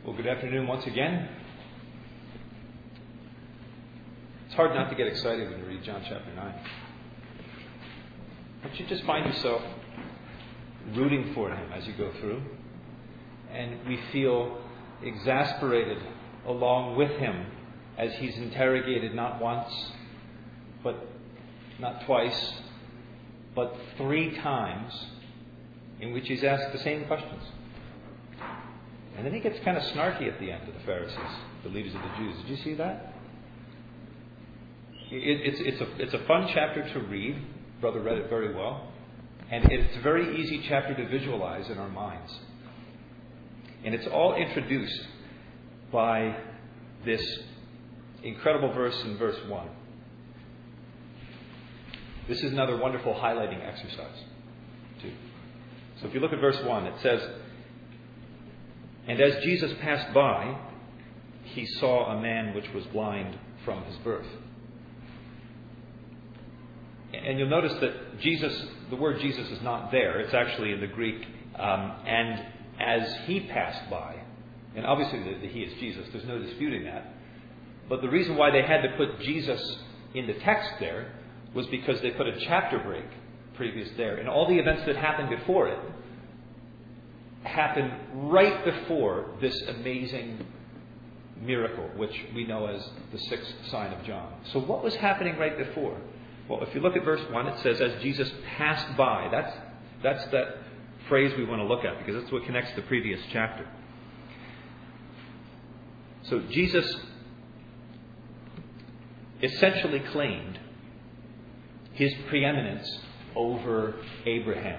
Well, good afternoon once again. It's hard not to get excited when you read John chapter 9. But you just find yourself rooting for him as you go through. And we feel exasperated along with him as he's interrogated not once, but not twice, but 3 times in which he's asked the same questions. And then he gets kind of snarky at the end to the Pharisees, the leaders of the Jews. Did you see that? It's a fun chapter to read. Brother read it very well. And it's a very easy chapter to visualize in our minds. And it's all introduced by this incredible verse in verse 1. This is another wonderful highlighting exercise, too. So if you look at verse 1, it says, "And as Jesus passed by, he saw a man which was blind from his birth." And you'll notice that the word Jesus is not there. It's actually in the Greek, and as he passed by. And obviously the he is Jesus. There's no disputing that. But the reason why they had to put Jesus in the text there was because they put a chapter break previous there. And all the events that happened before it happened right before this amazing miracle, which we know as the 6th sign of John. So what was happening right before? Well, if you look at verse 1, it says, as Jesus passed by. That's that phrase we want to look at, because that's what connects the previous chapter. So Jesus essentially claimed his preeminence over Abraham.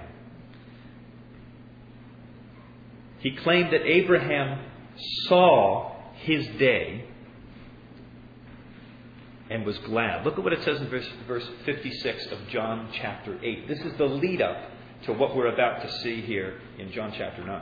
He claimed that Abraham saw his day and was glad. Look at what it says in verse 56 of John chapter 8. This is the lead up to what we're about to see here in John chapter 9.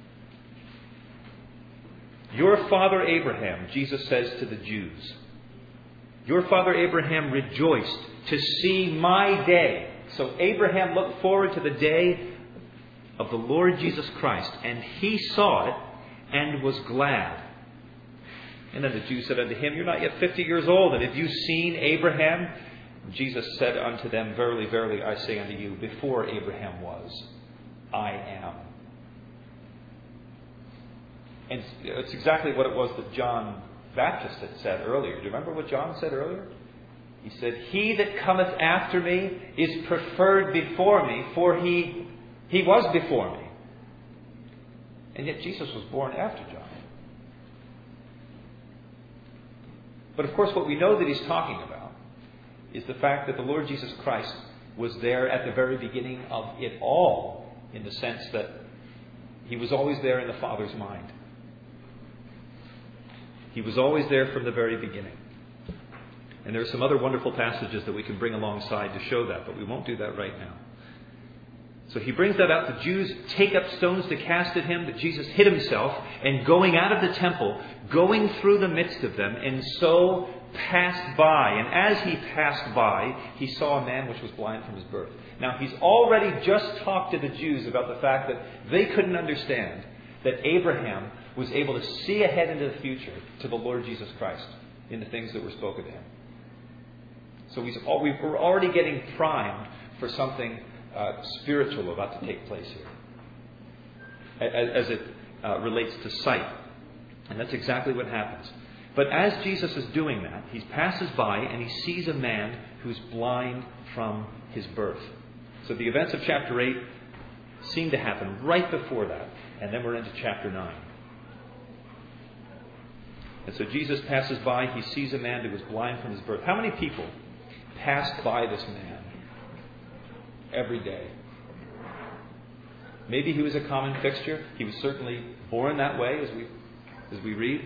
Your father Abraham, Jesus says to the Jews, your father Abraham rejoiced to see my day. So Abraham looked forward to the day of the Lord Jesus Christ, and he saw it and was glad. And then the Jews said unto him, you're not yet 50 years old, and have you seen Abraham? And Jesus said unto them, verily, verily, I say unto you, before Abraham was, I am. And it's exactly what it was that John Baptist had said earlier. Do you remember what John said earlier? He said, he that cometh after me is preferred before me, for he was before me. And yet Jesus was born after John. But of course, what we know that he's talking about is the fact that the Lord Jesus Christ was there at the very beginning of it all, in the sense that he was always there in the Father's mind. He was always there from the very beginning. And there are some other wonderful passages that we can bring alongside to show that, but we won't do that right now. So he brings that out. The Jews take up stones to cast at him, but Jesus hid himself, and going out of the temple, going through the midst of them, and so passed by. And as he passed by, he saw a man which was blind from his birth. Now, he's already just talked to the Jews about the fact that they couldn't understand that Abraham was able to see ahead into the future to the Lord Jesus Christ in the things that were spoken to him. So we're already getting primed for something spiritual about to take place here, as it relates to sight. And that's exactly what happens. But as Jesus is doing that, he passes by and he sees a man who's blind from his birth. So the events of chapter 8 seem to happen right before that. And then we're into chapter 9. And so Jesus passes by, he sees a man who was blind from his birth. How many people passed by this man every day? Maybe he was a common fixture. He was certainly born that way, as we read.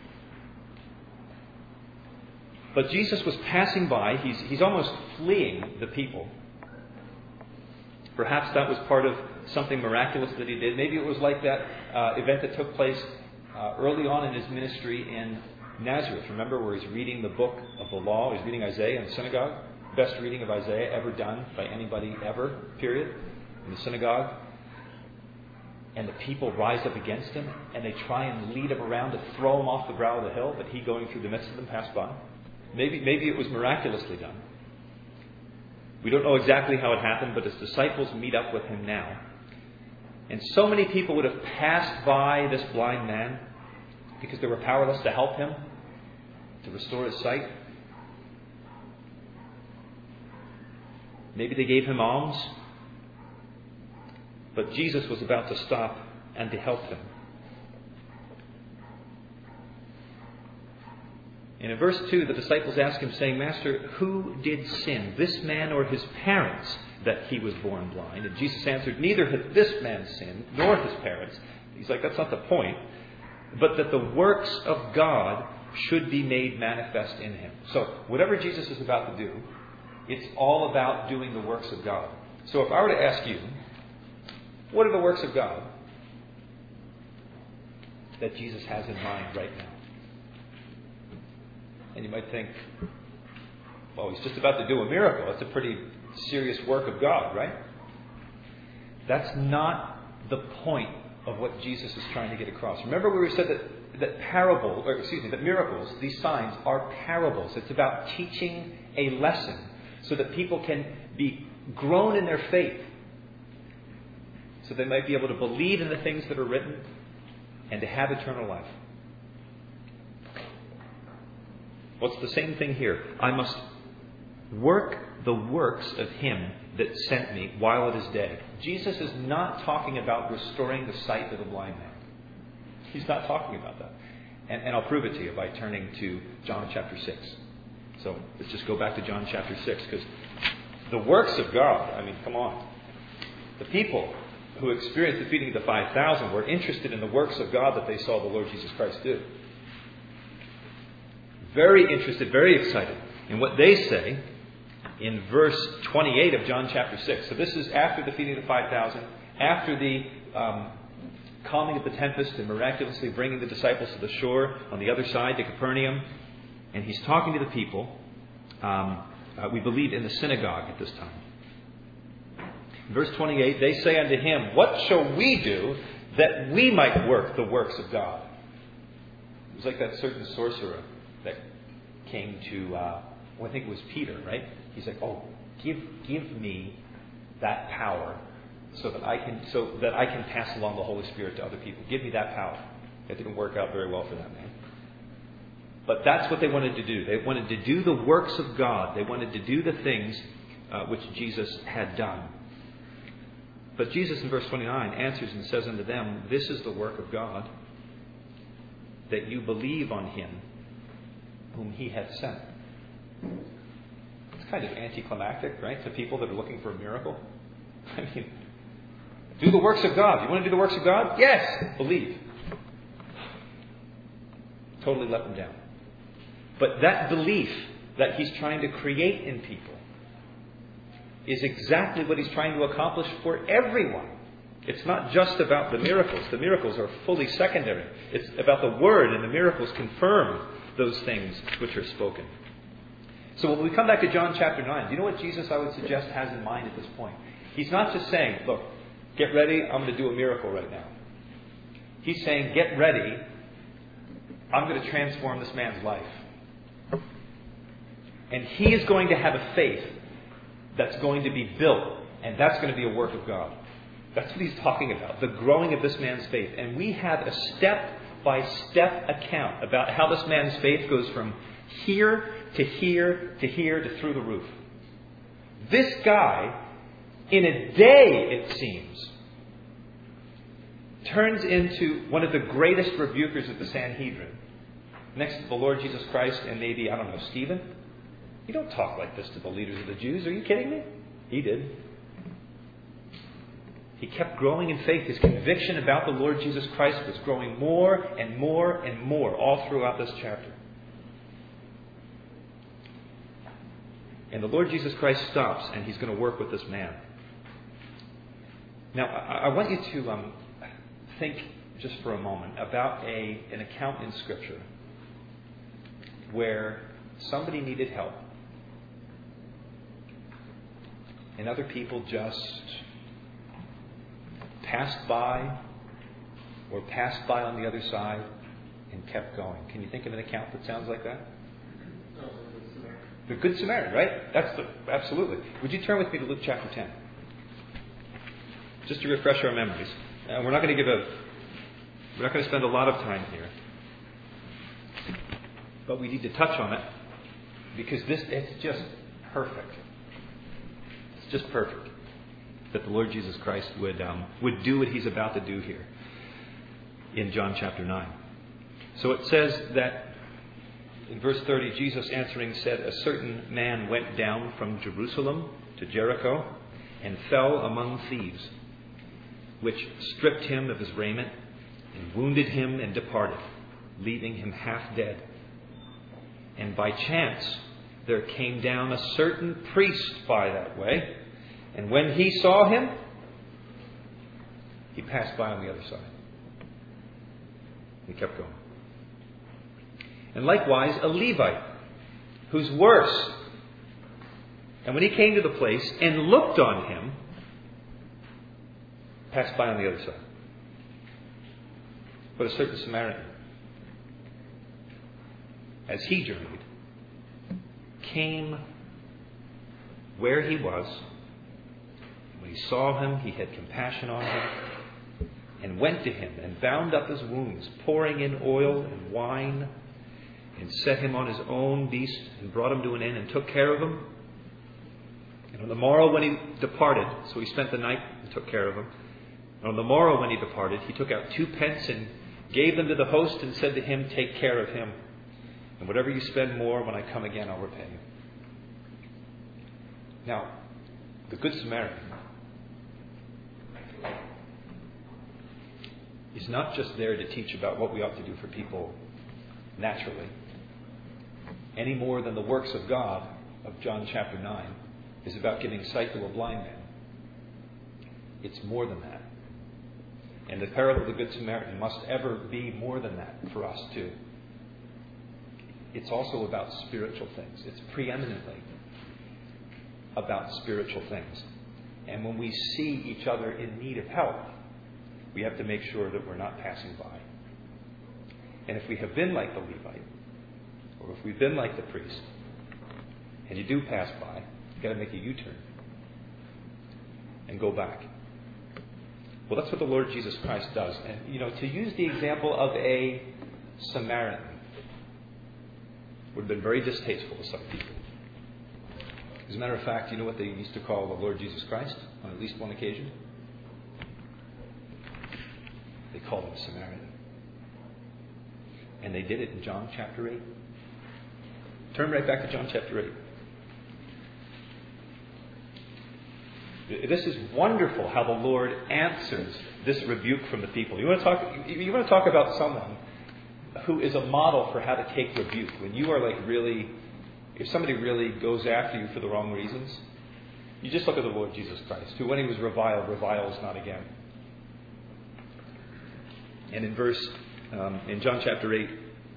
But Jesus was passing by. He's almost fleeing the people. Perhaps that was part of something miraculous that he did. Maybe it was like that event that took place early on in his ministry in Nazareth. Remember, where he's reading the book of the law. He's reading Isaiah in the synagogue. Best reading of Isaiah ever done by anybody ever, period, in the synagogue. And the people rise up against him, and they try and lead him around to throw him off the brow of the hill, but he, going through the midst of them, passed by. Maybe it was miraculously done. We don't know exactly how it happened, but his disciples meet up with him now. And so many people would have passed by this blind man because they were powerless to help him, to restore his sight. Maybe they gave him alms. But Jesus was about to stop and to help them. And in verse 2, the disciples ask him, saying, Master, who did sin, this man or his parents, that he was born blind? And Jesus answered, neither hath this man sinned, nor his parents. He's like, that's not the point. But that the works of God should be made manifest in him. So, whatever Jesus is about to do, it's all about doing the works of God. So if I were to ask you, what are the works of God that Jesus has in mind right now? And you might think, well, he's just about to do a miracle. That's a pretty serious work of God, right? That's not the point of what Jesus is trying to get across. Remember where we said that miracles, these signs, are parables. It's about teaching a lesson so that people can be grown in their faith. So they might be able to believe in the things that are written and to have eternal life. Well, it's the same thing here. I must work the works of him that sent me while it is day. Jesus is not talking about restoring the sight of the blind man. He's not talking about that. And I'll prove it to you by turning to John chapter 6. So let's just go back to John chapter 6, because the works of God, I mean, come on. The people who experienced the feeding of the 5,000 were interested in the works of God that they saw the Lord Jesus Christ do. Very interested, very excited in what they say in verse 28 of John chapter 6. So this is after the feeding of the 5,000, after the calming of the tempest and miraculously bringing the disciples to the shore on the other side to Capernaum. And he's talking to the people, we believe in the synagogue at this time. Verse 28, they say unto him, what shall we do that we might work the works of God? It was like that certain sorcerer that came to, I think it was Peter, right? He's like, give me that power so that I can pass along the Holy Spirit to other people. Give me that power. It didn't work out very well for that man. But that's what they wanted to do. They wanted to do the works of God. They wanted to do the things which Jesus had done. But Jesus in verse 29 answers and says unto them, this is the work of God, that you believe on him whom he hath sent. It's kind of anticlimactic, right, to people that are looking for a miracle. I mean, do the works of God. You want to do the works of God? Yes, believe. Totally let them down. But that belief that he's trying to create in people is exactly what he's trying to accomplish for everyone. It's not just about the miracles. The miracles are fully secondary. It's about the Word, and the miracles confirm those things which are spoken. So when we come back to John chapter 9, do you know what Jesus, I would suggest, has in mind at this point? He's not just saying, look, get ready, I'm going to do a miracle right now. He's saying, get ready, I'm going to transform this man's life. And he is going to have a faith that's going to be built, and that's going to be a work of God. That's what he's talking about, the growing of this man's faith. And we have a step-by-step account about how this man's faith goes from here to here to here to through the roof. This guy, in a day, it seems, turns into one of the greatest rebukers of the Sanhedrin. Next to the Lord Jesus Christ and maybe, Stephen. You don't talk like this to the leaders of the Jews. Are you kidding me? He did. He kept growing in faith. His conviction about the Lord Jesus Christ was growing more and more and more all throughout this chapter. And the Lord Jesus Christ stops, and he's going to work with this man. Now, I want you to think just for a moment about an account in Scripture where somebody needed help. And other people just passed by, or passed by on the other side and kept going. Can you think of an account that sounds like that? The Good Samaritan, right? Absolutely. Would you turn with me to Luke chapter 10? Just to refresh our memories. We're not going to spend a lot of time here. But we need to touch on it because it's just perfect. It's just perfect that the Lord Jesus Christ would do what He's about to do here in John chapter 9. So it says that in verse 30, Jesus answering said, "A certain man went down from Jerusalem to Jericho and fell among thieves, which stripped him of his raiment and wounded him and departed, leaving him half dead. And by chance there came down a certain priest by that way, and when he saw him, he passed by on the other side." He kept going. "And likewise a Levite, who's worse. And when he came to the place and looked on him, passed by on the other side. But a certain Samaritan, as he journeyed, came where he was. When he saw him, he had compassion on him, and went to him and bound up his wounds, pouring in oil and wine, and set him on his own beast, and brought him to an inn, and took care of him. And on the morrow when he departed," so he spent the night and took care of him. "And on the morrow when he departed, he took out 2 pence and gave them to the host, and said to him, 'Take care of him, and whatever you spend more, when I come again, I'll repay you.'" Now, the Good Samaritan is not just there to teach about what we ought to do for people naturally, any more than the works of God of John chapter 9 is about giving sight to a blind man. It's more than that. And the parable of the Good Samaritan must ever be more than that for us too. It's also about spiritual things. It's preeminently about spiritual things. And when we see each other in need of help, we have to make sure that we're not passing by. And if we have been like the Levite, or if we've been like the priest, and you do pass by, you've got to make a U-turn and go back. Well, that's what the Lord Jesus Christ does. And, to use the example of a Samaritan would have been very distasteful to some people. As a matter of fact, you know what they used to call the Lord Jesus Christ on at least one occasion? They called him a Samaritan. And they did it in John chapter 8. Turn right back to John chapter 8. This is wonderful how the Lord answers this rebuke from the people. You want to talk about someone who is a model for how to take rebuke. When you are if somebody really goes after you for the wrong reasons, you just look at the Lord Jesus Christ, who when he was reviled, reviles not again. And in John chapter 8,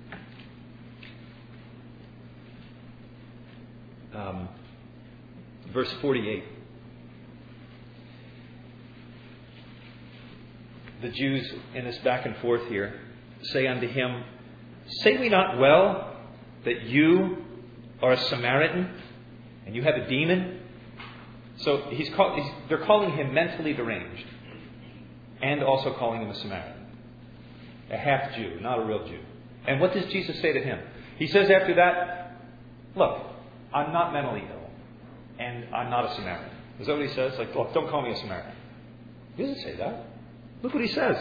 verse 48, the Jews, in this back and forth here, say unto him, "Say we not well that you are a Samaritan and you have a demon?" So they're calling him mentally deranged and also calling him a Samaritan. A half Jew, not a real Jew. And what does Jesus say to him? He says after that, "Look, I'm not mentally ill and I'm not a Samaritan." Is that what he says? Look, don't call me a Samaritan. He doesn't say that. Look what he says.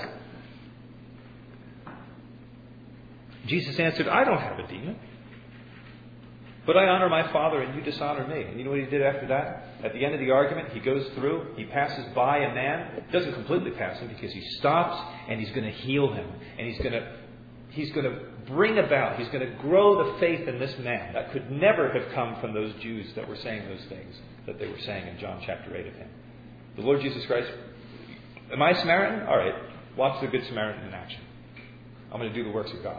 Jesus answered, "I don't have a demon, but I honor my Father and you dishonor me." And you know what he did after that? At the end of the argument, he goes through, he passes by a man, doesn't completely pass him because he stops and he's going to heal him. And he's going to bring about, he's going to grow the faith in this man that could never have come from those Jews that were saying those things that they were saying in John chapter 8 of him. The Lord Jesus Christ, am I a Samaritan? All right, watch the Good Samaritan in action. I'm going to do the works of God.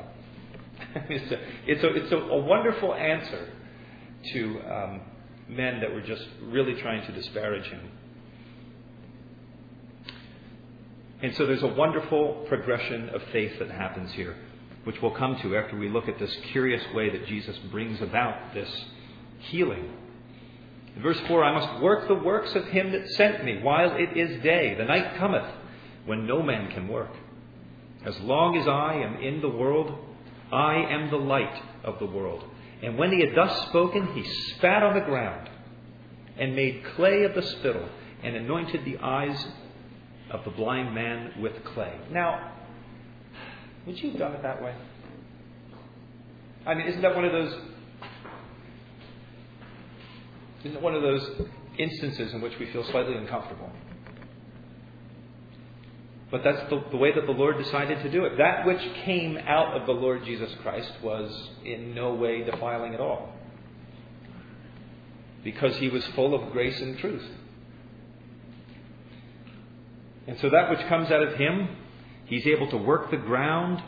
It's a wonderful answer to men that were just really trying to disparage him. And so there's a wonderful progression of faith that happens here, which we'll come to after we look at this curious way that Jesus brings about this healing. In verse 4, I must work the works of him that sent me while it is day. The night cometh when no man can work. As long as I am in the world, I am the light of the world. And when he had thus spoken, he spat on the ground and made clay of the spittle and anointed the eyes of the blind man with clay. Now, would you have done it that way? I mean, isn't that one of those instances in which we feel slightly uncomfortable? But that's the way that the Lord decided to do it. That which came out of the Lord Jesus Christ was in no way defiling at all, because he was full of grace and truth. And so that which comes out of him, he's able to work the ground,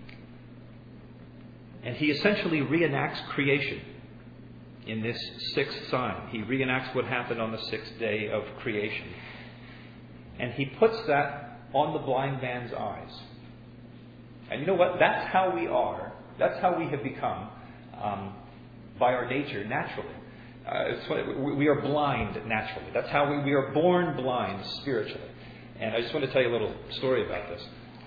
and he essentially reenacts creation in this sixth sign. He reenacts what happened on the sixth day of creation. And he puts that on the blind man's eyes. And you know what? That's how we are. That's how we have become by our nature, naturally. We are blind naturally. That's how we are born blind spiritually. And I just want to tell you a little story about this.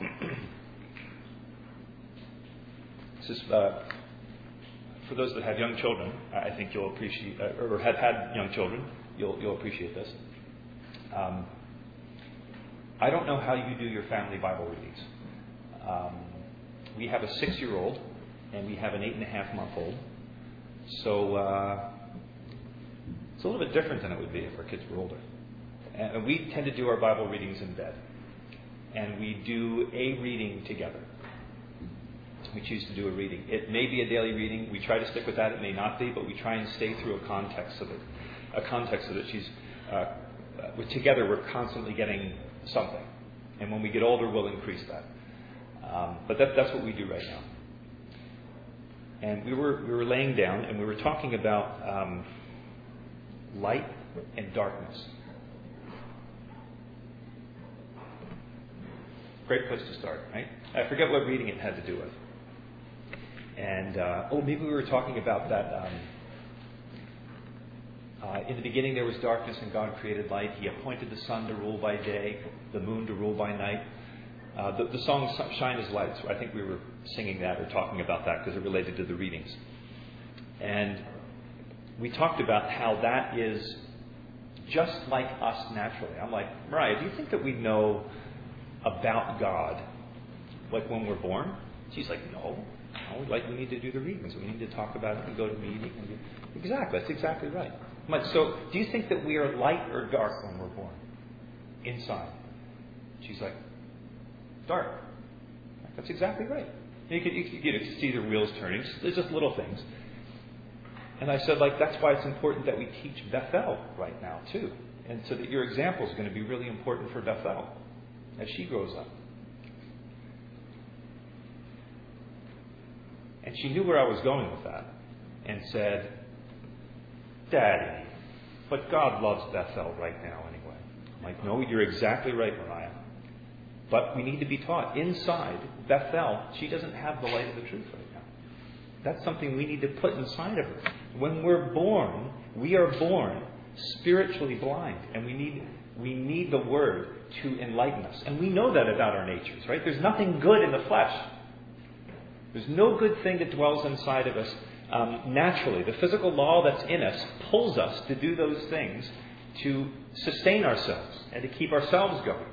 This is for those that have young children. I think you'll appreciate, or have had young children. You'll appreciate this. I don't know how you do your family Bible readings. We have a 6-year-old and we have an 8.5-month-old. So it's a little bit different than it would be if our kids were older. And we tend to do our Bible readings in bed. And we do a reading together. We choose to do a reading. It may be a daily reading. We try to stick with that. It may not be, but we try and stay through a context so that she's together. We're constantly getting something, and when we get older, we'll increase that. But that's what we do right now. And we were laying down, and we were talking about light and darkness. Great place to start, right? I forget what reading it had to do with. And maybe we were talking about that. In the beginning there was darkness and God created light. He appointed the sun to rule by day, the moon to rule by night. The song Shine as Lights, I think we were singing that or talking about that because it related to the readings. And we talked about how that is just like us naturally. I'm like, Mariah, do you think that we know about God like when we're born? She's like, no. Like we need to do the readings. We need to talk about it and go to meeting. Exactly. That's exactly right. So, do you think that we are light or dark when we're born? Inside. She's like, dark. That's exactly right. You can see the wheels turning. There's just little things. And I said, that's why it's important that we teach Bethel right now, too. And so that your example is going to be really important for Bethel as she grows up. And she knew where I was going with that and said, Daddy, but God loves Bethel right now anyway. I'm like, no, you're exactly right, Mariah. But we need to be taught. Inside Bethel, she doesn't have the light of the truth right now. That's something we need to put inside of her. When we're born, we are born spiritually blind. And we need the Word to enlighten us. And we know that about our natures, right? There's nothing good in the flesh. There's no good thing that dwells inside of us naturally. The physical law that's in us pulls us to do those things to sustain ourselves and to keep ourselves going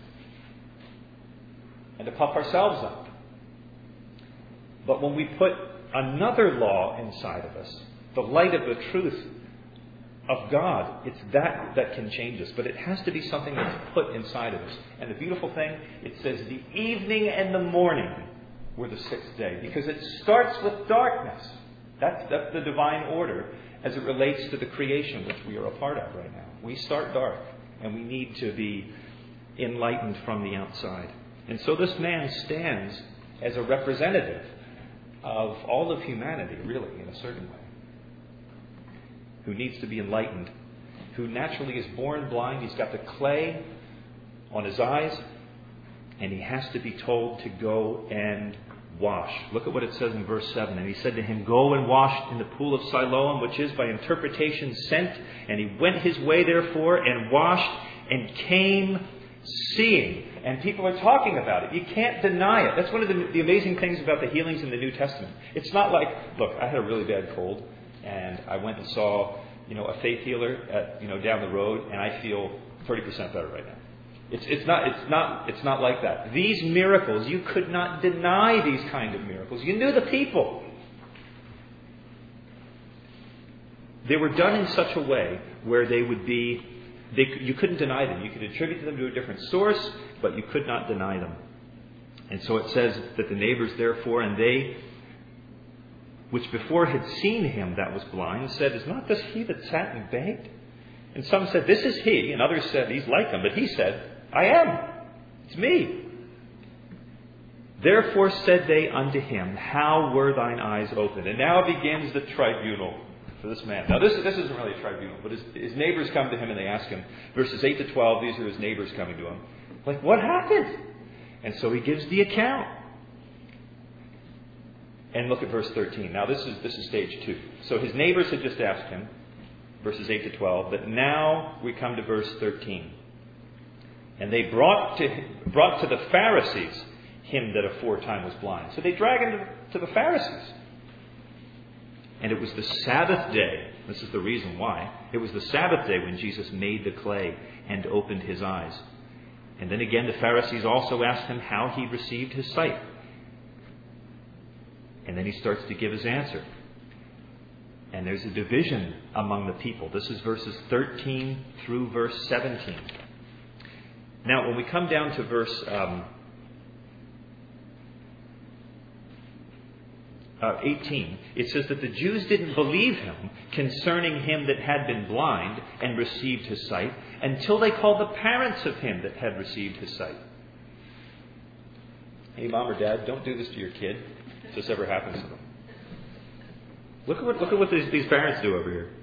and to puff ourselves up. But when we put another law inside of us, the light of the truth of God, it's that can change us. But it has to be something that's put inside of us. And the beautiful thing, it says the evening and the morning were the sixth day, because it starts with darkness. That's the divine order as it relates to the creation which we are a part of right now. We start dark, and we need to be enlightened from the outside. And so this man stands as a representative of all of humanity, really, in a certain way, who needs to be enlightened, who naturally is born blind. He's got the clay on his eyes, And he has to be told to go and wash. Look at what it says in verse 7. And he said to him, "Go and wash in the pool of Siloam," which is by interpretation sent. And he went his way therefore and washed and came seeing. And people are talking about it. You can't deny it. That's one of the amazing things about the healings in the New Testament. It's not like, look, I had a really bad cold and I went and saw, a faith healer down the road, and I feel 30% better right now. It's not like that. These miracles, you could not deny these kind of miracles. You knew the people. They were done in such a way where they would be, you couldn't deny them. You could attribute them to a different source, but you could not deny them. And so it says that the neighbors therefore, and they, which before had seen him that was blind, said, "Is not this he that sat and begged?" And some said, "This is he." And others said, "He's like him." But he said, "I am. It's me." Therefore said they unto him, "How were thine eyes opened?" And now begins the tribunal for this man. Now this isn't really a tribunal, but his neighbors come to him and they ask him, verses 8 to 12, these are his neighbors coming to him. Like, what happened? And so he gives the account. And look at verse 13. Now this is stage 2. So his neighbors had just asked him, verses 8 to 12, but now we come to verse 13. And they brought to the Pharisees him that aforetime was blind. So they drag him to the Pharisees. And it was the Sabbath day. This is the reason why. It was the Sabbath day when Jesus made the clay and opened his eyes. And then again the Pharisees also asked him how he received his sight. And then he starts to give his answer. And there's a division among the people. This is verses 13 through verse 17. Now, when we come down to verse 18, it says that the Jews didn't believe him concerning him that had been blind and received his sight until they called the parents of him that had received his sight. Hey, mom or dad, don't do this to your kid if this ever happens to them. Look at what these parents do over here.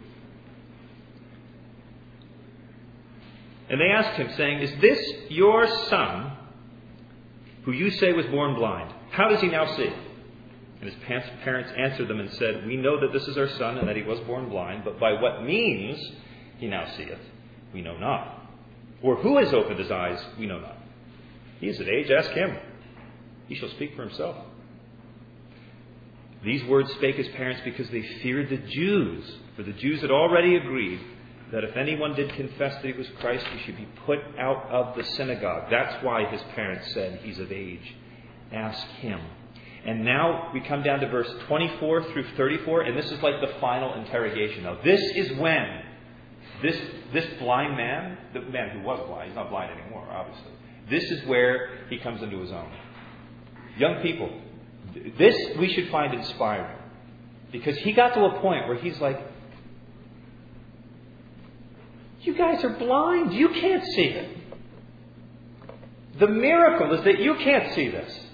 And they asked him, saying, "Is this your son, who you say was born blind? How does he now see?" And his parents answered them and said, "We know that this is our son, and that he was born blind, but by what means he now seeth, we know not. Or who has opened his eyes, we know not. He is of age, ask him. He shall speak for himself." These words spake his parents because they feared the Jews, for the Jews had already agreed that if anyone did confess that he was Christ, he should be put out of the synagogue. That's why his parents said, "He's of age. Ask him." And now we come down to verse 24 through 34, and this is like the final interrogation. Now this is when this blind man, the man who was blind, he's not blind anymore, obviously. This is where he comes into his own. Young people, this we should find inspiring. Because he got to a point where he's like, "You guys are blind. You can't see it. The miracle is that you can't see this."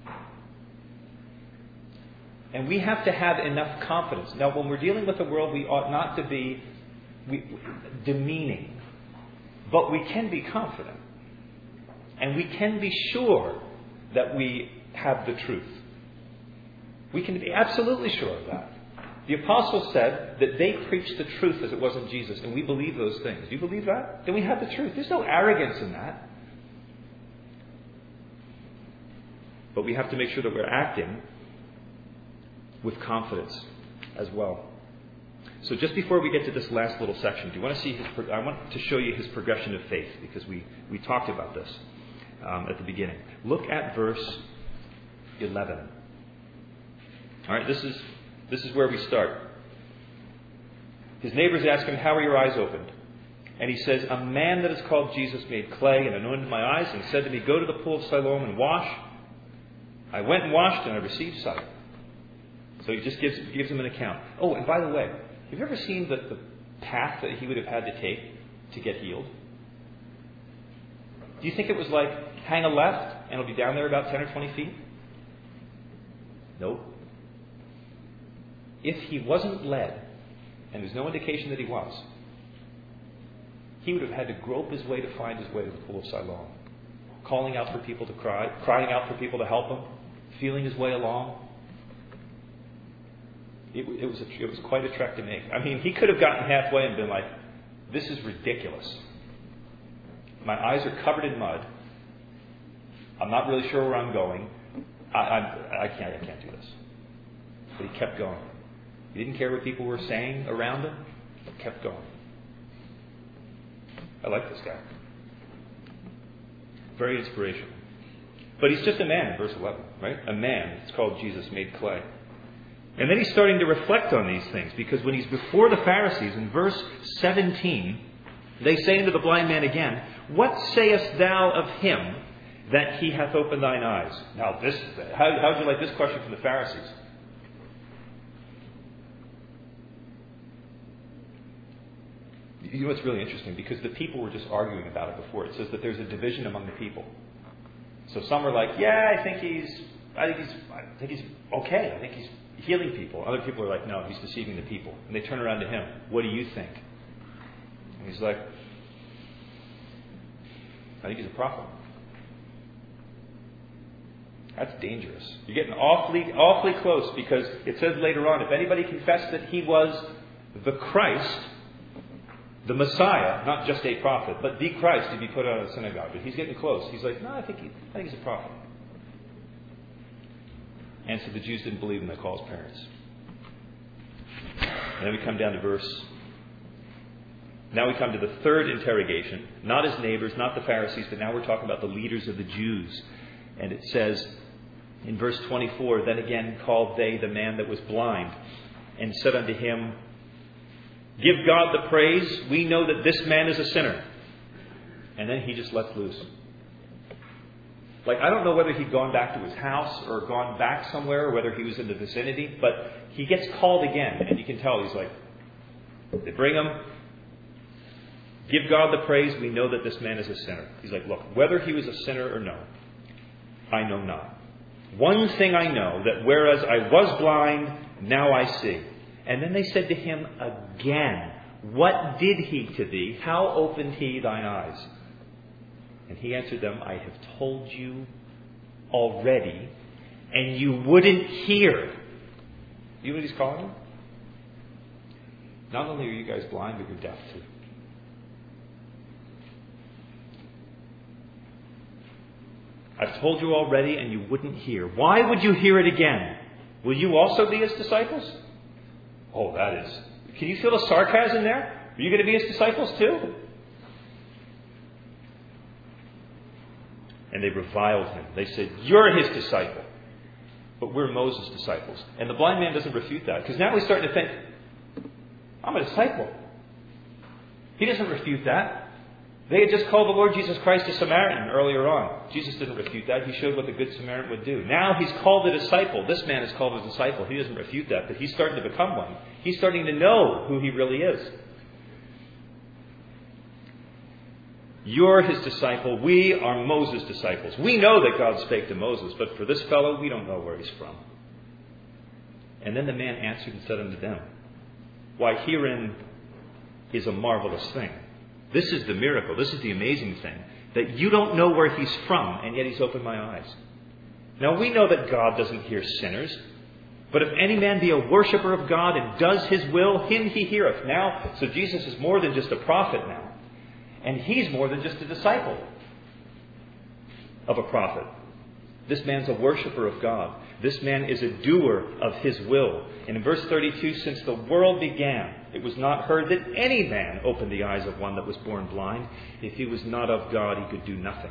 And we have to have enough confidence. Now, when we're dealing with the world, we ought not to be demeaning. But we can be confident. And we can be sure that we have the truth. We can be absolutely sure of that. The apostles said that they preached the truth as it was in Jesus, and we believe those things. Do you believe that? Then we have the truth. There's no arrogance in that. But we have to make sure that we're acting with confidence as well. So just before we get to this last little section, do you want to see I want to show you his progression of faith, because we talked about this at the beginning. Look at verse 11. All right, this is where we start. His neighbors ask him, "How are your eyes opened?" And he says, "A man that is called Jesus made clay and anointed my eyes and said to me, 'Go to the pool of Siloam and wash.' I went and washed and I received sight." So he just gives him an account. Oh, and by the way, have you ever seen the path that he would have had to take to get healed? Do you think it was like, hang a left and it'll be down there about 10 or 20 feet? Nope. If he wasn't led, and there's no indication that he was, he would have had to grope his way to find his way to the pool of Siloam. calling out for people to cry, crying out for people to help him, feeling his way along. It was quite a trek to make. I mean, he could have gotten halfway and been like, this is ridiculous. My eyes are covered in mud. I'm not really sure where I'm going. I can't do this. But he kept going. He didn't care what people were saying around him. He kept going. I like this guy. Very inspirational. But he's just a man in verse 11, right? A man. It's called Jesus made clay. And then he's starting to reflect on these things, because when he's before the Pharisees, in verse 17, they say unto the blind man again, what sayest thou of him that he hath opened thine eyes? Now, how would you like this question from the Pharisees? You know what's really interesting? Because the people were just arguing about it before. It says that there's a division among the people. So some were like, yeah, I think he's okay. I think he's healing people. Other people are like, no, he's deceiving the people. And they turn around to him. What do you think? And he's like, I think he's a prophet. That's dangerous. You're getting awfully close, because it says later on, if anybody confessed that he was the Christ, the Messiah, not just a prophet, but the Christ, to be put out of the synagogue. But he's getting close. He's like, no, I think he's a prophet. And so the Jews didn't believe him. They call his parents. And then we come down to now we come to the third interrogation. Not his neighbors, not the Pharisees, but now we're talking about the leaders of the Jews. And it says in verse 24, then again called they the man that was blind, and said unto him, give God the praise. We know that this man is a sinner. And then he just lets loose. Like, I don't know whether he'd gone back to his house or gone back somewhere, or whether he was in the vicinity, but he gets called again, and you can tell he's like, they bring him, give God the praise, we know that this man is a sinner. He's like, look, whether he was a sinner or no, I know not. One thing I know, that whereas I was blind, now I see. And then they said to him again, what did he to thee? How opened he thine eyes? And he answered them, I have told you already, and you wouldn't hear. You know what he's calling them? Not only are you guys blind, but you're deaf too. I've told you already, and you wouldn't hear. Why would you hear it again? Will you also be his disciples? Oh, that is... Can you feel the sarcasm there? Are you going to be his disciples too? And they reviled him. They said, you're his disciple. But we're Moses' disciples. And the blind man doesn't refute that. Because now he's starting to think, I'm a disciple. He doesn't refute that. They had just called the Lord Jesus Christ a Samaritan earlier on. Jesus didn't refute that. He showed what the good Samaritan would do. Now he's called a disciple. This man is called a disciple. He doesn't refute that, but he's starting to become one. He's starting to know who he really is. You're his disciple. We are Moses' disciples. We know that God spake to Moses, but for this fellow, we don't know where he's from. And then the man answered and said unto them, why, herein is a marvelous thing. This is the miracle. This is the amazing thing. That you don't know where he's from, and yet he's opened my eyes. Now we know that God doesn't hear sinners. But if any man be a worshipper of God and does his will, him he heareth. Now, so Jesus is more than just a prophet now. And he's more than just a disciple of a prophet. This man's a worshiper of God. This man is a doer of his will. And in verse 32, since the world began, it was not heard that any man opened the eyes of one that was born blind. If he was not of God, he could do nothing.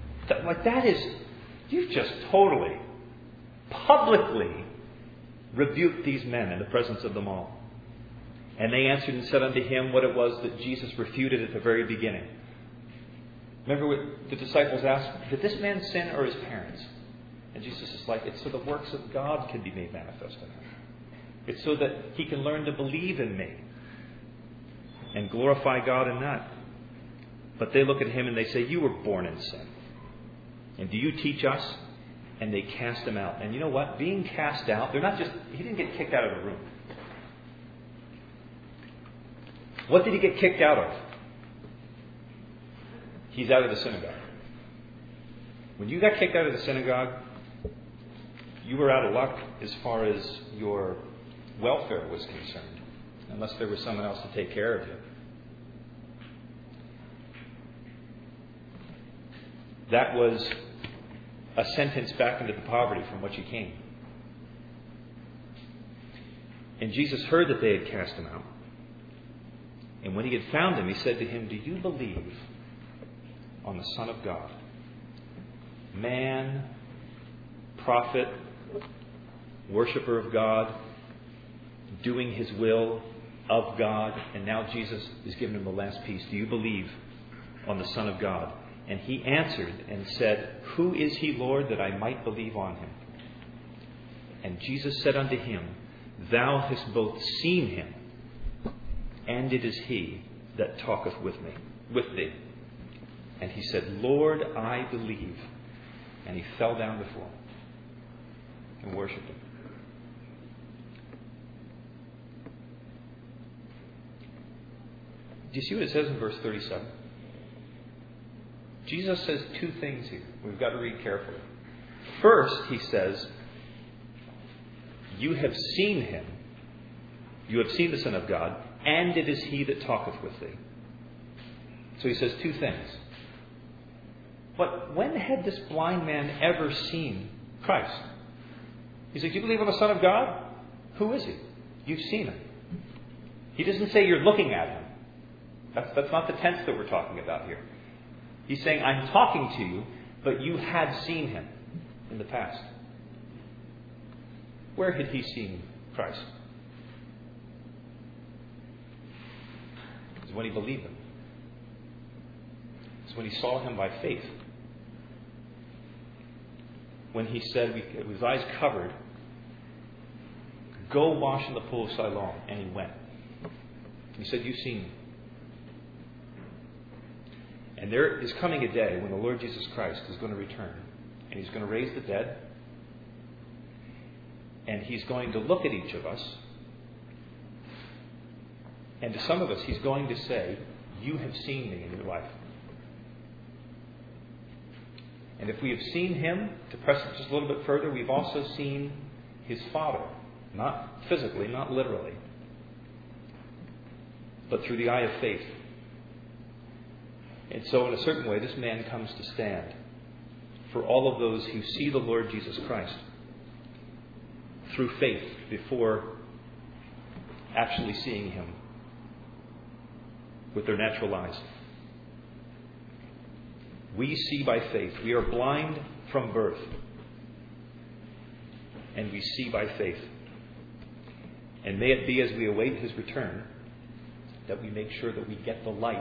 You've just totally, publicly rebuked these men in the presence of them all. And they answered and said unto him what it was that Jesus refuted at the very beginning. Remember what the disciples asked? Did this man sin or his parents? And Jesus is like, it's so the works of God can be made manifest in him. It's so that he can learn to believe in me and glorify God in that. But they look at him and they say, you were born in sin. And do you teach us? And they cast him out. And you know what? Being cast out, he didn't get kicked out of the room. What did he get kicked out of? He's out of the synagogue. When you got kicked out of the synagogue, you were out of luck as far as your welfare was concerned, unless there was someone else to take care of you. That was a sentence back into the poverty from which you came. And Jesus heard that they had cast him out. And when he had found him, he said to him, "Do you believe on the Son of God?" Man, prophet, worshiper of God, doing his will of God. And now Jesus is giving him the last piece. "Do you believe on the Son of God?" And he answered and said, "Who is he, Lord, that I might believe on him?" And Jesus said unto him, "Thou hast both seen him, and it is he that talketh with thee." And he said, "Lord, I believe." And he fell down before him and worshipped him. Do you see what it says in verse 37? Jesus says two things here. We've got to read carefully. First, he says, "You have seen him. You have seen the Son of God, and it is he that talketh with thee." So he says two things. But when had this blind man ever seen Christ? He said, "Do you believe on the Son of God?" Who is he? You've seen him. He doesn't say you're looking at him. That's not the tense that we're talking about here. He's saying, I'm talking to you, but you had seen him in the past. Where had he seen Christ? It's when he believed him. It's when he saw him by faith. When he said, with his eyes covered, "Go wash in the pool of Siloam." And he went. He said, "You've seen me." And there is coming a day when the Lord Jesus Christ is going to return. And he's going to raise the dead. And he's going to look at each of us. And to some of us, he's going to say, "You have seen me in your life." And if we have seen him, to press it just a little bit further, we've also seen his Father. Not physically, not literally, but through the eye of faith. And so in a certain way, this man comes to stand for all of those who see the Lord Jesus Christ through faith before actually seeing him with their natural eyes. We see by faith. We are blind from birth. And we see by faith. And may it be as we await his return that we make sure that we get the light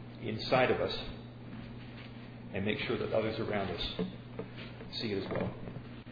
inside of us and make sure that others around us see it as well.